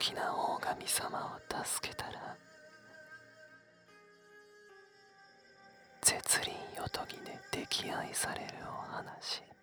きな大神様を助けたら絶倫よとぎで溺愛されるお話。